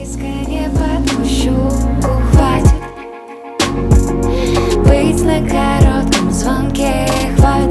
Близко не подпущу, хватит быть на коротком звонке, хватит